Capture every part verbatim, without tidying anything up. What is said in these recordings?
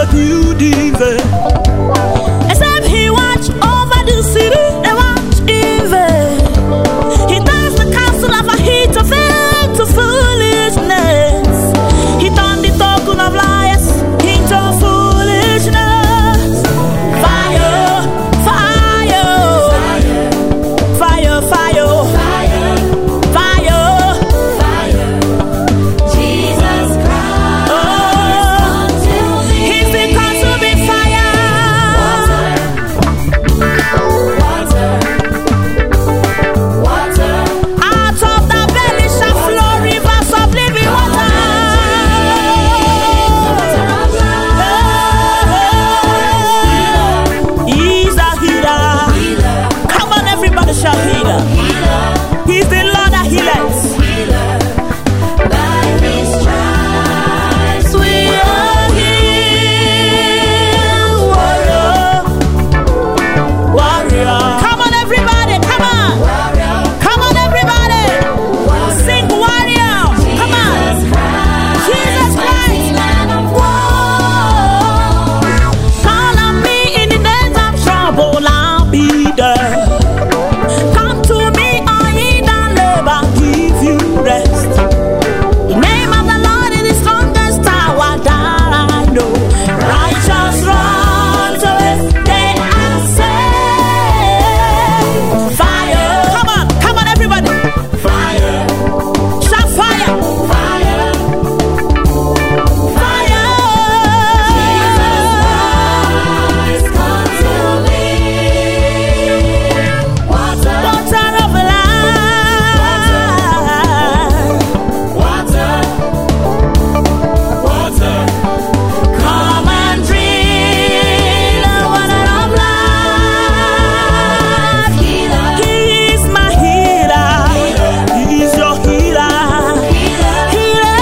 what you deserve. Except he watch over the city, they watch evil. He turns the counsel of a heat of it to foolishness. He turned the token of liars into foolishness. Fire, fire, fire, fire, fire, fire, fire. Jesus Christ, oh, he's been consuming fire. Water, water, water. Out of the belly shall flow rivers of living water. He's a healer. Come on, everybody shall healer. He's the Lord that healeth. By his stripes we are healed. Warrior, warrior. Come on, everybody, come on. Come on, everybody. Sing warrior. Come on. Jesus Christ. Call on me in the days of trouble, I'll be there. Come to me, all ye that labor, I'll give you rest. The name of the Lord is the strongest tower that I know. Righteous run to it, they are saved. Fire. Come on, come on, everybody. Fire. Shout fire. Fire. Fire. Jesus Christ, come to me. Water. Water of life. Water. Water. Come and drink the water of life. Healer. He is my healer. He is your healer. Healer.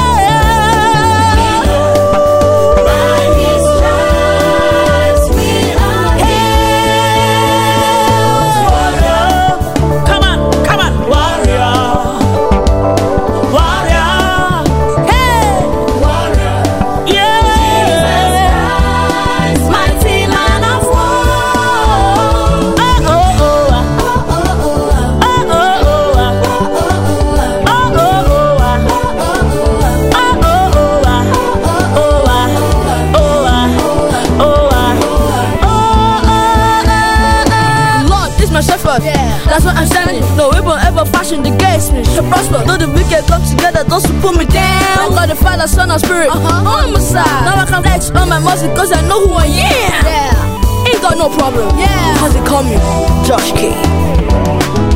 By his stripes we are healed. Come on, come on, warrior, warrior, hey, warrior, yeah, mighty man of war. Oh oh oh, oh oh oh, oh oh oh, oh oh Lord is my shepherd. That's what I'm standing. No weapon ever fashioned against me to prosper. Though the wicked come together, those who put me down. God the Father, Son, and Spirit on my side. Now I can flex on my muscle because I know who I am. Ain't got no problem. Yeah, cause they call me Josh K.